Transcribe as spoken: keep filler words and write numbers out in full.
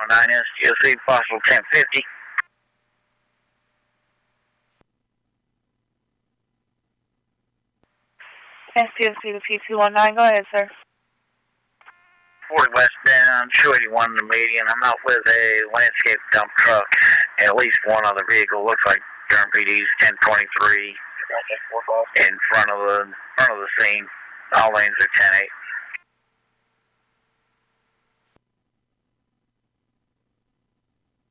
one nine S T O C, possible ten fifty. S T O C to P two one nine, go ahead, sir. forty westbound, two eighty-one in the median. I'm out with a landscape dump truck, and at least one other vehicle. Looks like Durham P D's ten twenty-three in front of the front of the scene. All lanes are ten eight.